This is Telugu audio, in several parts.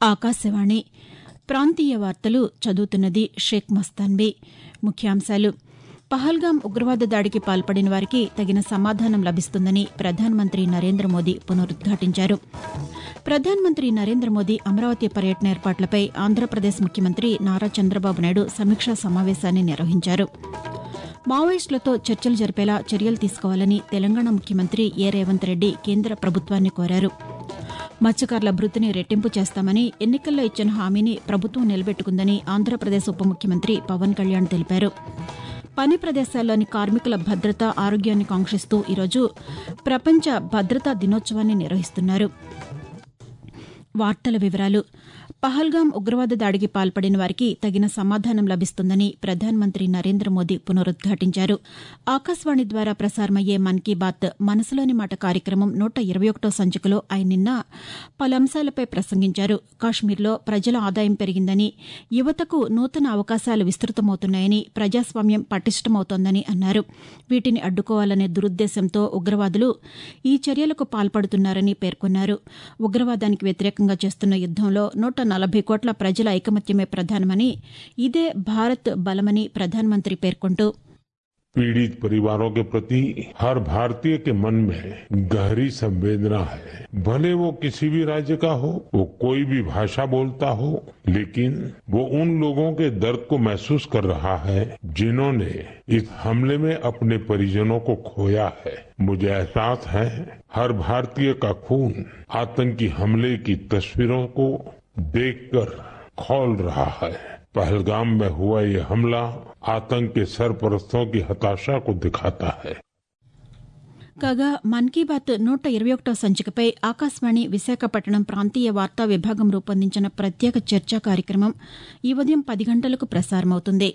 ఆకాశవాణి ప్రాంతీయ వార్తలు చదువుతున్నది షేక్ మస్తాన్బీ. ముఖ్యాంశాలు. పహల్గాం ఉగ్రవాద దాడికి పాల్పడిన వారికి తగిన సమాధానం లభిస్తుందని ప్రధానమంత్రి నరేంద్ర మోదీ పునరుద్ఘాటించారు. ప్రధానమంత్రి నరేంద్ర మోదీ అమరావతి పర్యటన ఏర్పాట్లపై ఆంధ్రప్రదేశ్ ముఖ్యమంత్రి నారా చంద్రబాబు నాయుడు సమీక్షా సమావేశాన్ని నిర్వహించారు. మావోయిస్టులతో చర్చలు జరిపేలా చర్యలు తీసుకోవాలని తెలంగాణ ముఖ్యమంత్రి ఏ రేవంత్ రెడ్డి కేంద్ర ప్రభుత్వాన్ని కోరారు. మత్స్యకారుల భృతిని రెట్టింపు చేస్తామని ఎన్నికల్లో ఇచ్చిన హామీని ప్రభుత్వం నిలబెట్టుకుందని ఆంధ్రప్రదేశ్ ఉప ముఖ్యమంత్రి పవన్ కళ్యాణ్ తెలిపారు. పని ప్రదేశాల్లోని కార్మికుల భద్రత, ఆరోగ్యాన్ని కాంక్షిస్తూ ఈరోజు ప్రపంచ భద్రతా దినోత్సవాన్ని నిర్వహిస్తున్నారు. వార్తల వివరాలు. పహల్గాం ఉగ్రవాద దాడికి పాల్పడిన వారికి తగిన సమాధానం లభిస్తుందని ప్రధానమంత్రి నరేంద్ర మోదీ పునరుద్ఘాటించారు. ఆకాశవాణి ద్వారా ప్రసారమయ్యే మన్ కీ బాత్ మనసులోని మాట కార్యక్రమం 121వ సంచికలో ఆయన నిన్న పలు అంశాలపై ప్రసంగించారు. కాశ్మీర్లో ప్రజల ఆదాయం పెరిగిందని, యువతకు నూతన అవకాశాలు విస్తృతమవుతున్నాయని, ప్రజాస్వామ్యం పటిష్టమవుతోందని అన్నారు. వీటిని అడ్డుకోవాలనే దురుద్దేశంతో ఉగ్రవాదులు ఈ చర్యలకు పాల్పడుతున్నారని పేర్కొన్నారు. ఉగ్రవాదానికి వ్యతిరేకంగా చేస్తున్న యుద్దంలో 140 కోట్ల ప్రజల ఐకమత్యమే ప్రధానమని, ఇదే భారత్ బలమని ప్రధానమంత్రి పేర్కొంటూ पीड़ित परिवारों के प्रति हर भारतीय के मन में गहरी संवेदना है। भले वो किसी भी राज्य का हो, वो कोई भी भाषा बोलता हो, लेकिन वो उन लोगों के दर्द को महसूस कर रहा है जिन्होंने इस हमले में अपने परिजनों को खोया है। मुझे एहसास है हर भारतीय का खून आतंकी हमले की तस्वीरों को देखकर खौल रहा है। पहलगाम में हुआ ये हमला आतंक के सरपरस्तों की हताशा को दिखाता है. కాగా మన్ కీ బాత్ 121వ సంచికపై ఆకాశవాణి విశాఖపట్నం ప్రాంతీయ వార్తా విభాగం రూపొందించిన ప్రత్యేక చర్చా కార్యక్రమం ఈ ఉదయం 10 గంటలకు ప్రసారమవుతుంది.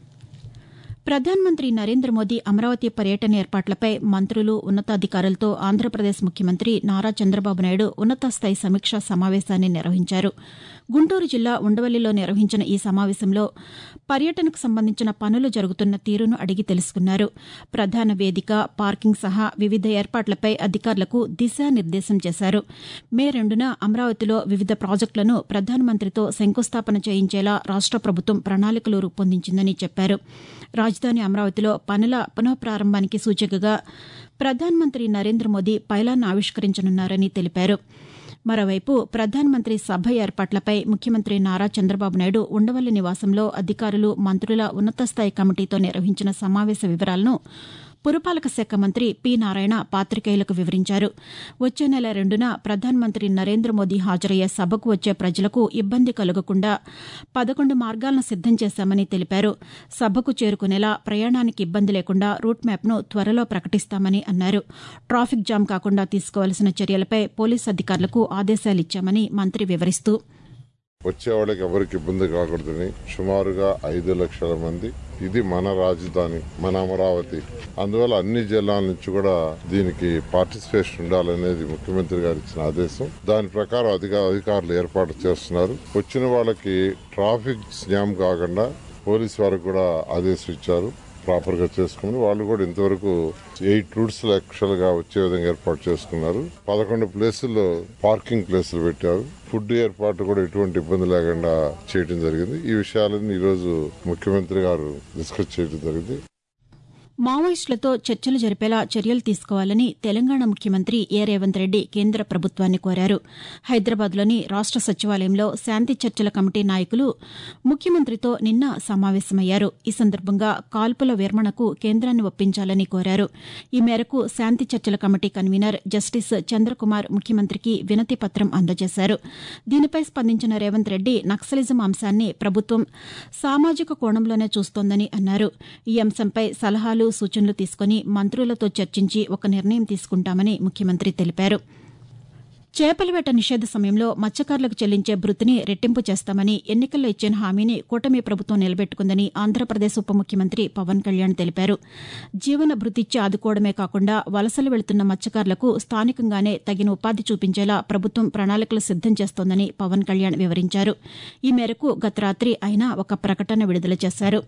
ప్రధానమంత్రి నరేంద్ర మోదీ అమరావతి పర్యటన ఏర్పాట్లపై మంత్రులు, ఉన్నతాధికారులతో ఆంధ్రప్రదేశ్ ముఖ్యమంత్రి నారా చంద్రబాబు నాయుడు ఉన్నతస్థాయి సమీక్షా సమావేశాన్ని నిర్వహించారు. గుంటూరు జిల్లా ఉండవల్లిలో నిర్వహించిన ఈ సమావేశంలో పర్యటనకు సంబంధించిన పనులు జరుగుతున్న తీరును అడిగి తెలుసుకున్నారు. ప్రధాన వేదిక, పార్కింగ్ సహా వివిధ ఏర్పాట్లపై అధికారులకు దిశానిర్దేశం చేశారు. మే 2న అమరావతిలో వివిధ ప్రాజెక్టులను ప్రధానమంత్రితో శంకుస్థాపన చేయించేలా రాష్ట ప్రభుత్వం ప్రణాళికలు రూపొందించిందని చెప్పారు. రాజధాని అమరావతిలో పనుల పునఃప్రారంభానికి సూచికగా ప్రధానమంత్రి నరేంద్ర మోదీ పైలాన్ ఆవిష్కరించనున్నారని తెలిపారు. మరోవైపు ప్రధానమంత్రి సభ ఏర్పాట్లపై ముఖ్యమంత్రి నారా చంద్రబాబు నాయుడు ఉండవల్లి నివాసంలో అధికారులు, మంత్రుల ఉన్నతస్థాయి కమిటీతో నిర్వహించిన సమావేశ వివరాలను పురపాలక శాఖ మంత్రి పి. నారాయణ పాతికేయులకు వివరించారు. వచ్చే నెల 2న ప్రధానమంత్రి నరేంద్ర మోదీ హాజరయ్యే సభకు వచ్చే ప్రజలకు ఇబ్బంది కలగకుండా 11 మార్గాలను సిద్దం చేశామని తెలిపారు. సభకు చేరుకునేలా ప్రయాణానికి ఇబ్బంది లేకుండా రూట్ మ్యాప్ను త్వరలో ప్రకటిస్తామని అన్నారు. ట్రాఫిక్ జామ్ కాకుండా తీసుకోవాల్సిన చర్యలపై పోలీసు అధికారులకు ఆదేశాలిచ్చామని మంత్రి వివరిస్తూ వచ్చేవాళ్ళకి ఎవరికి ఇబ్బంది కాకూడదని సుమారుగా 5 లక్షల మంది, ఇది మన రాజధాని, మన అమరావతి, అందువల్ల అన్ని జిల్లాల నుంచి కూడా దీనికి పార్టిసిపేషన్ ఉండాలనేది ముఖ్యమంత్రి గారు ఇచ్చిన ఆదేశం. దాని ప్రకారం అధికారులు ఏర్పాటు చేస్తున్నారు. వచ్చిన వాళ్ళకి ట్రాఫిక్ జామ్ కాకుండా పోలీసు వారికి కూడా ఆదేశం ఇచ్చారు. ప్రాపర్ గా చేసుకుని వాళ్ళు కూడా ఇంతవరకు 8 రూట్స్ యాక్చువల్ గా వచ్చే విధంగా ఏర్పాటు చేసుకున్నారు. 11 ప్లేసుల్లో పార్కింగ్ ప్లేసులు పెట్టారు. ఫుడ్ ఏర్పాటు కూడా ఎటువంటి ఇబ్బంది లేకుండా చేయడం జరిగింది. ఈ విషయాలన్నీ ఈరోజు ముఖ్యమంత్రి గారు డిస్కస్ చేయడం జరిగింది. మావోయిస్టులతో చర్చలు జరిపేలా చర్యలు తీసుకోవాలని తెలంగాణ ముఖ్యమంత్రి ఏ రేవంత్ రెడ్డి కేంద్ర ప్రభుత్వాన్ని కోరారు. హైదరాబాద్లోని రాష్ట సచివాలయంలో శాంతి చర్చల కమిటీ నాయకులు ముఖ్యమంత్రితో నిన్న సమావేశమయ్యారు. ఈ సందర్భంగా కాల్పుల విరమణకు కేంద్రాన్ని ఒప్పించాలని కోరారు. ఈ మేరకు శాంతి చర్చల కమిటీ కన్వీనర్ జస్టిస్ చంద్రకుమార్ ముఖ్యమంత్రికి వినతి పత్రం అందజేశారు. దీనిపై స్పందించిన రేవంత్ రెడ్డి నక్సలిజం అంశాన్ని ప్రభుత్వం సామాజిక కోణంలోనే చూస్తోందని అన్నారు. ఈ అంశంపై సలహాలు, సూచనలు తీసుకుని మంత్రులతో చర్చించి ఒక నిర్ణయం తీసుకుంటామని ముఖ్యమంత్రి తెలిపారు. చేపల వేట నిషేధ సమయంలో మత్స్యకారులకు చెల్లించే భృతిని రెట్టింపు చేస్తామని, ఎన్నికల్లో ఇచ్చిన హామీని కూటమి ప్రభుత్వం నిలబెట్టుకుందని ఆంధ్రప్రదేశ్ ఉప ముఖ్యమంత్రి పవన్ కళ్యాణ్ తెలిపారు. జీవన భృతిచ్చి ఆదుకోవడమే కాకుండా వలసలు వెళుతున్న మత్స్యకారులకు స్థానికంగానే తగిన ఉపాధి చూపించేలా ప్రభుత్వం ప్రణాళికలు సిద్దం చేస్తోందని పవన్ కళ్యాణ్ వివరించారు. ఈ మేరకు గత రాత్రి ఆయన ఒక ప్రకటన విడుదల చేశారు.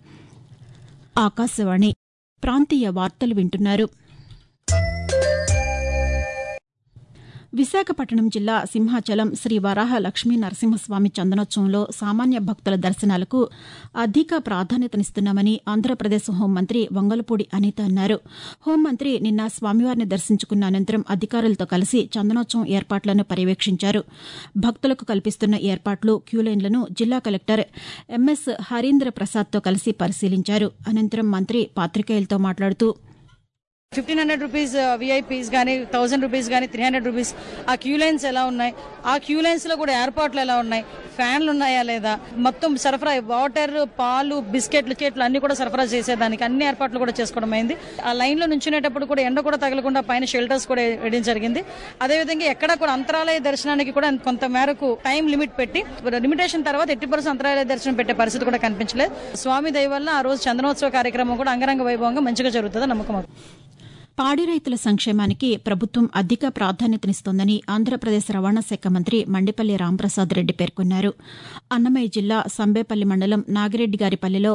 ఆకాశవాణి ప్రాంతీయ వార్తలు వింటున్నారు. విశాఖపట్నం జిల్లా సింహాచలం శ్రీ వరాహ లక్ష్మీ నరసింహస్వామి చందనోత్సవంలో సామాన్య భక్తుల దర్శనాలకు అధిక ప్రాధాన్యతనిస్తున్నామని ఆంధ్రప్రదేశ్ హోంమంత్రి వంగలపూడి అనిత అన్నారు. హోంమంత్రి నిన్న స్వామివారిని దర్శించుకున్న అనంతరం అధికారులతో కలిసి చందనోత్సవం ఏర్పాట్లను పర్యవేక్షించారు. భక్తులకు కల్పిస్తున్న ఏర్పాట్లు, క్యూలైన్లను జిల్లా కలెక్టర్ ఎంఎస్ హరీంద్ర ప్రసాద్తో కలిసి పరిశీలించారు. అనంతరం మంత్రి పాతికేయులతో మాట్లాడుతూ 1500 రూపీస్ విఐపీస్ కానీ 1000 రూపీస్ కానీ 300 రూపీస్ ఆ క్యూ లైన్స్ ఎలా ఉన్నాయి, ఆ క్యూ లైన్స్ లో కూడా ఏర్పాట్లు ఎలా ఉన్నాయి, ఫ్యాన్లు ఉన్నాయా లేదా, మొత్తం సరఫరా వాటర్, పాలు, బిస్కెట్లు, కేట్లు అన్ని కూడా సరఫరా చేసేదానికి అన్ని ఏర్పాట్లు కూడా చేసుకోవడం అయింది. ఆ లైన్ లో నుంచునేటప్పుడు కూడా ఎండ కూడా తగలకుండా పైన షెల్టర్స్ కూడా వేయడం జరిగింది. అదేవిధంగా ఎక్కడ కూడా అంతరాలయ దర్శనానికి కూడా కొంత మేరకు టైం లిమిట్ పెట్టి, లిమిటేషన్ తర్వాత 80% అంతరాలయ దర్శనం పెట్టే పరిస్థితి కూడా కనిపించలేదు. స్వామి దయ వల్ల ఆ రోజు చందనోత్సవ కార్యక్రమం కూడా అంగరంగ వైభవంగా మంచిగా జరుగుతుందని నమ్మకం. పాడి రైతుల సంక్షేమానికి ప్రభుత్వం అధిక ప్రాధాన్యతనిస్తోందని ఆంధ్రప్రదేశ్ రవాణా శాఖ మంత్రి మండిపల్లి రాంప్రసాద్ రెడ్డి పేర్కొన్నారు. అన్నమయ్య జిల్లా సంబేపల్లి మండలం నాగిరెడ్డిగారిపల్లిలో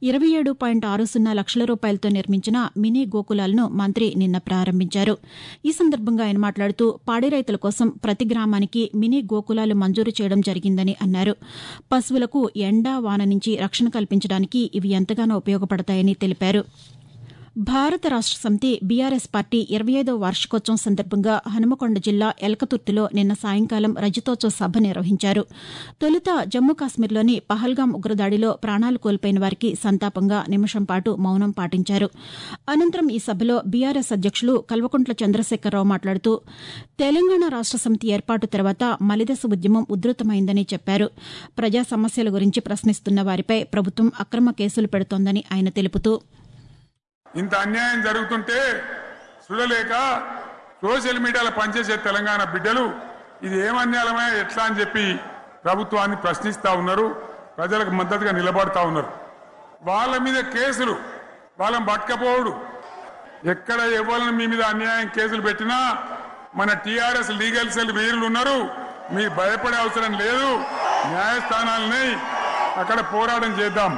27.60 లక్షల రూపాయలతో నిర్మించిన మినీ గోకులాలను మంత్రి నిన్న ప్రారంభించారు. ఈ సందర్భంగా ఆయన మాట్లాడుతూ పాడి రైతుల కోసం ప్రతి గ్రామానికి మినీ గోకులాలు మంజూరు చేయడం జరిగిందని అన్నారు. పశువులకు ఎండ, వాన నుంచి రక్షణ కల్పించడానికి ఇవి ఎంతగానో ఉపయోగపడతాయని తెలిపారు. భారత రాష్ట సమితి బీఆర్ఎస్ పార్టీ 25వ వార్షికోత్సవం సందర్భంగా హనుమకొండ జిల్లా ఎల్కతుర్తిలో నిన్న సాయంకాలం రజతోత్సవ సభ నిర్వహించారు. తొలుత జమ్మూ కాశ్మీర్లోని పహల్గాం ఉగ్రదాడిలో ప్రాణాలు కోల్పోయిన వారికి సంతాపంగా నిమిషం పాటు మౌనం పాటించారు. అనంతరం ఈ సభలో బీఆర్ఎస్ అధ్యక్షులు కల్వకుంట్ల చంద్రశేఖరరావు మాట్లాడుతూ తెలంగాణ రాష్ట సమితి ఏర్పాటు తర్వాత మలిదశ ఉద్యమం ఉధృతమైందని చెప్పారు. ప్రజా సమస్యల గురించి ప్రశ్నిస్తున్న వారిపై ప్రభుత్వం అక్రమ కేసులు పెడుతోందని ఆయన తెలుపుతూ ఇంత అన్యాయం జరుగుతుంటే చూడలేక సోషల్ మీడియాలో పనిచేసే తెలంగాణ బిడ్డలు ఇది ఏమన్యాయమే ఎట్లా అని చెప్పి ప్రభుత్వాన్ని ప్రశ్నిస్తా ఉన్నారు. ప్రజలకు మద్దతుగా నిలబడతా ఉన్నారు. వాళ్ళ మీద కేసులు, వాళ్ళని పట్టుకపోవడు, ఎక్కడ ఎవరిని మీ మీద అన్యాయం కేసులు పెట్టినా మన టీఆర్ఎస్ లీగల్ సెల్ వీరులు ఉన్నారు. మీరు భయపడే అవసరం లేదు. న్యాయస్థానాలని అక్కడ పోరాటం చేద్దాం.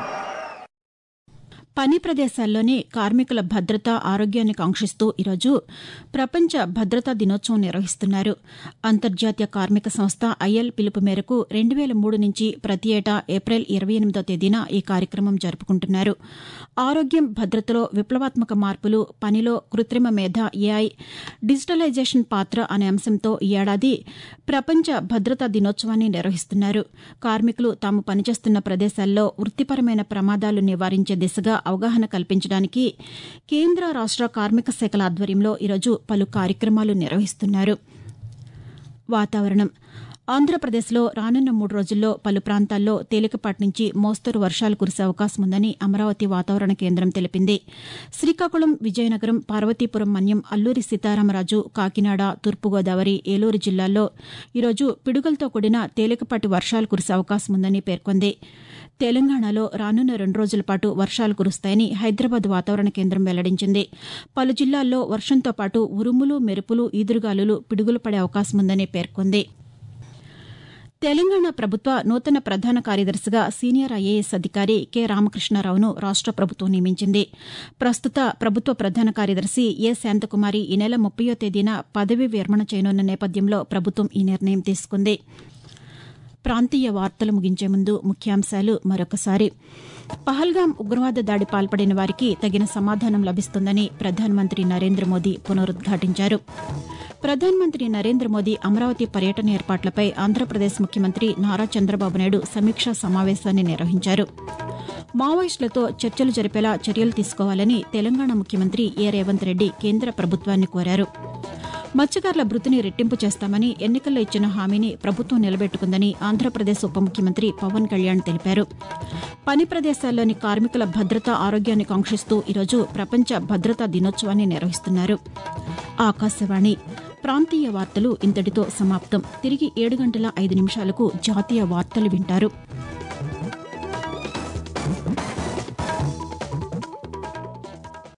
పని ప్రదేశాల్లోని కార్మికుల భద్రత, ఆరోగ్యాన్ని కాంక్షిస్తూ ఈరోజు ప్రపంచ భద్రతా దినోత్సవం నిర్వహిస్తున్నారు. అంతర్జాతీయ కార్మిక సంస్థ ఐఎల్ పిలుపు మేరకు 2003 నుంచి ప్రతి ఏటా ఏప్రిల్ 28వ తేదీన ఈ కార్యక్రమం జరుపుకుంటున్నారు. ఆరోగ్యం, భద్రతలో విప్లవాత్మక మార్పులు, పనిలో కృత్రిమ మేధ, ఏఐ, డిజిటలైజేషన్ పాత్ర అనే అంశంతో ఈ ఏడాది ప్రపంచ భద్రతా దినోత్సవాన్ని నిర్వహిస్తున్నారు. కార్మికులు తాము పనిచేస్తున్న ప్రదేశాల్లో వృత్తిపరమైన ప్రమాదాలు నివారించే దిశగా అవగాహన కల్పించడానికి కేంద్ర, రాష్ట కార్మిక శాఖల ఆధ్వర్యంలో ఈరోజు పలు కార్యక్రమాలు నిర్వహిస్తున్నారు. వాతావరణం. ఆంధ్రప్రదేశ్లో రానున్న 3 రోజుల్లో పలు ప్రాంతాల్లో తేలికపాటి నుంచి మోస్తరు వర్షాలు కురిసే అవకాశం ఉందని అమరావతి వాతావరణ కేంద్రం తెలిపింది. శ్రీకాకుళం, విజయనగరం, పార్వతీపురం మన్యం, అల్లూరి సీతారామరాజు, కాకినాడ, తూర్పుగోదావరి, ఏలూరు జిల్లాల్లో ఈరోజు పిడుగులతో కూడిన తేలికపాటి వర్షాలు కురిసే అవకాశం ఉందని పేర్కొంది. తెలంగాణలో రానున్న 2 రోజుల పాటు వర్షాలు కురుస్తాయని హైదరాబాద్ వాతావరణ కేంద్రం వెల్లడించింది. పలు జిల్లాల్లో వర్షంతో పాటు ఉరుములు, మెరుపులు, ఈదురుగాలులు, పిడుగులు పడే అవకాశం ఉందని పేర్కొంది. తెలంగాణ ప్రభుత్వ నూతన ప్రధాన కార్యదర్శిగా సీనియర్ ఐఏఎస్ అధికారి కె రామకృష్ణారావును రాష్ట ప్రభుత్వం నియమించింది. ప్రస్తుత ప్రభుత్వ ప్రధాన కార్యదర్శి ఏ శాంతకుమారి ఈ నెల 30వ తేదీన పదవీ విరమణ చేయనున్న నేపథ్యంలో ప్రభుత్వం ఈ నిర్ణయం తీసుకుంది. ప్రాంతీయ వార్తలు ముగించే ముందు ముఖ్యాంశాలు మరొకసారి. పహల్గాం ఉగ్రవాద దాడి పాల్పడిన వారికి తగిన సమాధానం లభిస్తుందని ప్రధానమంత్రి నరేంద్ర మోదీ పునరుద్ఘాటించారు. ప్రధానమంత్రి నరేంద్ర మోదీ అమరావతి పర్యటన ఏర్పాట్లపై ఆంధ్రప్రదేశ్ ముఖ్యమంత్రి నారా చంద్రబాబు నాయుడు సమీక్షా సమావేశాన్ని నిర్వహించారు. మావోయిస్టులతో చర్చలు జరిపేలా చర్యలు తీసుకోవాలని తెలంగాణ ముఖ్యమంత్రి ఏ రేవంత్ రెడ్డి కేంద్ర ప్రభుత్వాన్ని కోరారు. మత్స్యకారుల భృతిని రెట్టింపు చేస్తామని ఎన్నికల్లో ఇచ్చిన హామీని ప్రభుత్వం నిలబెట్టుకుందని ఆంధ్రప్రదేశ్ ఉప ముఖ్యమంత్రి పవన్ కళ్యాణ్ తెలిపారు. పని ప్రదేశాల్లోని కార్మికుల భద్రత, ఆరోగ్యాన్ని కాంక్షిస్తూ ఈరోజు ప్రపంచ భద్రతా దినోత్సవాన్ని నిర్వహిస్తున్నారు. ఆకాశవాణి ప్రాంతీయ వార్తలు ఇంతటితో సమాప్తం. తిరిగి 7 గంటల 5 నిమిషాలకు జాతీయ వార్తలు వింటారు.